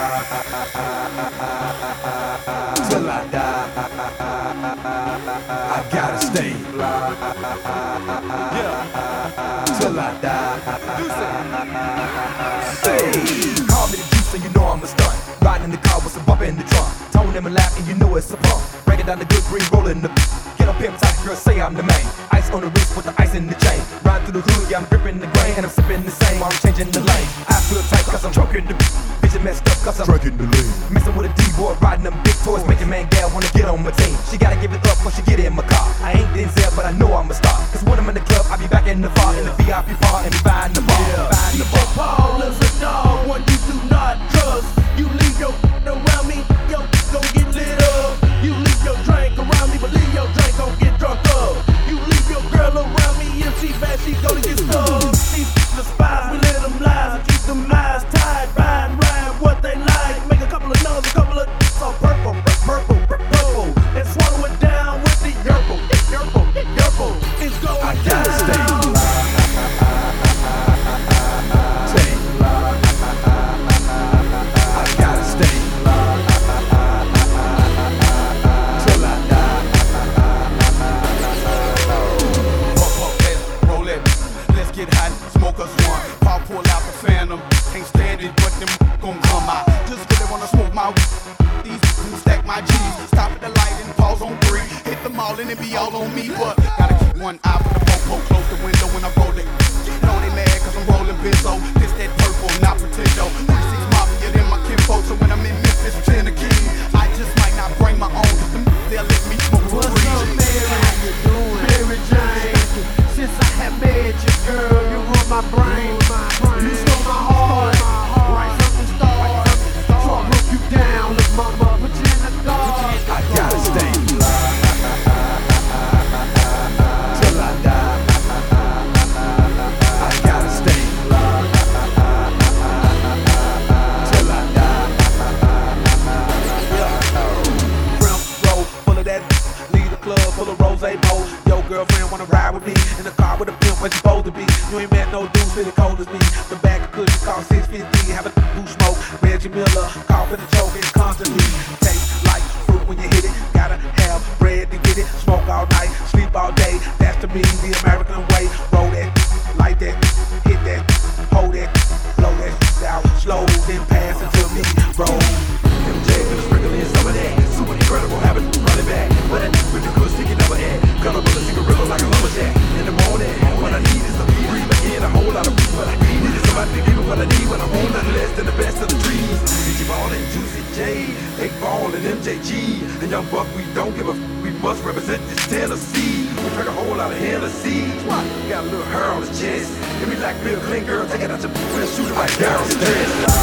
Till I die, I gotta stay. Yeah. Till I die. Say, call me the juice and you know I'm a stunt. Riding in the car with some bump in the trunk. Tone in my lap and you know it's a pump. Breaking down the good green, rolling the get up here tight, girl, say I'm the main. Ice on the wrist with the ice in the chain. Riding through the hood, yeah, I'm gripping the grain. And I'm sipping the same while I'm changing the lane. I feel tight cause I'm drunk in the vision messed up cause I'm drunk in the lane. Messing with a D-boy, riding them big toys. Making man gal wanna get on my team. She gotta give it up before she get in my car. I ain't Denzel, but I know I'm a star. Cause when I'm in the club, I be back in the bar. In the VIP bar and be buying the bar. DJ Paul is a dog, one you do not trust. You leave your around me, yo, gon' get lit up. You leave your drink around me, but leave your drink gon' get drunk up. You leave your girl around me, if she bad, she gonna get stuck. These the spies, we let them lies, and keep them eyes tied. Ride what they like. Make a couple of numbers, a couple of so purple, and swallow it down with the yerple. It's going I gotta down. stay. Get hot, smoke us one. Pop pull out the phantom. Can't stand it, but them gon' come out. Just really wanna smoke my these stack my G's. Stop at the light and pause on 3. Hit them all and it be all on me, but gotta keep one eye for the popo. Close the window when I'm rolling. Know they mad cause I'm rolling benzo. This that purple, not pretendo. 36 mafia, then my kinfolk. So when I'm in Memphis, Tennessee, I just might not bring my own. They'll let me smoke for free. What's up, Mary? How you doing? Mary Jane. Since I have met you, girl, you rule my brain. You stole my heart. Right from the start. So I broke you down. Look, mama, put you in the dark. I gotta stay. Till I die. I gotta stay. Till I die. Rim roll full of that. Leave the club full of rose bowl. Yo, girlfriend wanna ride with me in the car with a pimp where you supposed to be. You ain't met no dudes really cold as me. The bag of cushion cost $6.50. Have a who smoke. Reggie Miller, coughing and choking constantly. Taste like fruit when you hit it. Gotta have bread to get it. Smoke all night, sleep all day. That's to me the American way. Roll that, like that, hit that, hold that, blow that out slow, then pass it to me, bro. MJ been sprinkling some of that. Super incredible habit, running back. But with the good sticky never had. Cut up with a cigarillo like a lumberjack. In the morning, what I need is a beat. Breathe again, a whole lot of beat. What I need is somebody to give me what I need when I want nothing less than the best of the trees. DJ Ball and Juicy J, Big Ball and MJG. And Young Buck, we don't give a f. We must represent this Tennessee. We drink a whole lot of Hennessy. Got a little hair on his chest. Give me like Bill Clinton, girl, take it out your shoot it right down his chest.